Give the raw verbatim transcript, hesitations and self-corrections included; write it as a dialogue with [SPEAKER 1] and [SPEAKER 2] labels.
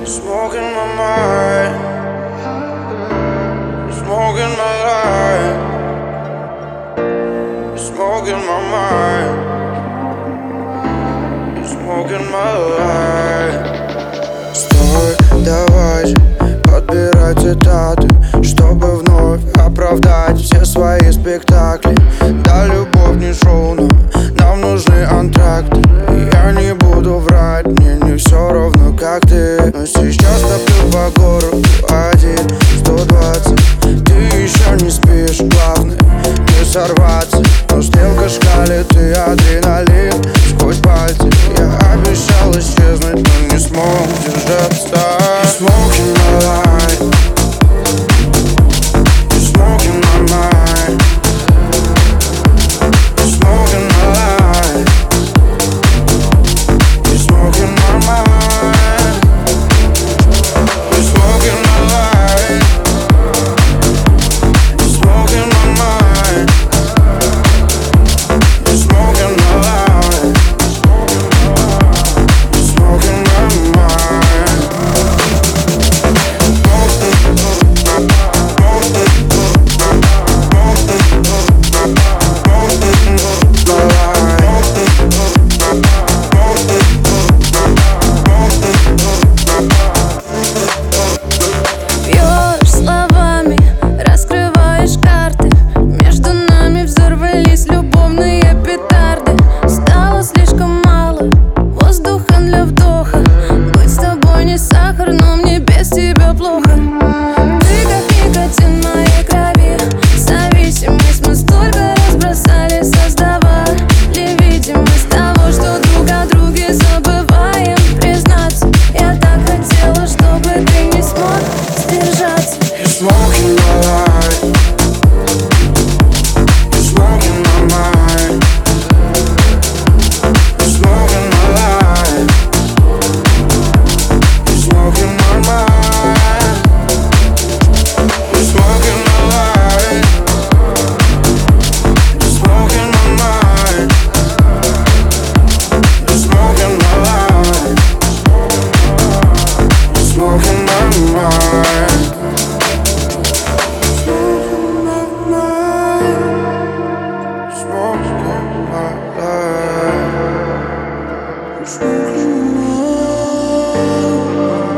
[SPEAKER 1] Smoke in my mind, smoke in my life, smoke in my mind, smoke in my life. Стой, давай же, подбирай цитаты, чтобы вновь оправдать все свои спектакли. Да, любовь не шоу, но нам нужны антракты. И я не буду врать, мне не все равно, как ты. Но сейчас топлю по городу один, сто двадцать. Ты еще не спишь, главное не сорваться. Но стрелка шкалит и адреналин сквозь пальцы. Я обещал исчезнуть, но не смог держаться. Smoke in my life, smoke in my mind, smoke in my life, smoke in my mind, smoke in my life, smoke in my mind, smoke in my life, smoke in my mind.
[SPEAKER 2] Бьешь словами, раскрываешь карты. Между нами взорвались любовные петарды. Стало слишком мало воздуха для вдоха. Быть с тобой не сахар, но мне без тебя плохо. Ты как никотин в моей крови, зависимость мы столько разбросали, создавали видимость того, что друг о друге забываем признаться. Я так хотела, чтобы ты не смог сдержаться.
[SPEAKER 1] Smoke in my life, smoke in my mind, smoke in my life, smoke in my mind, smoke in my life, smoke in my mind, smoke in my life, smoke in my mind. Smoke in my life, smoke in my life.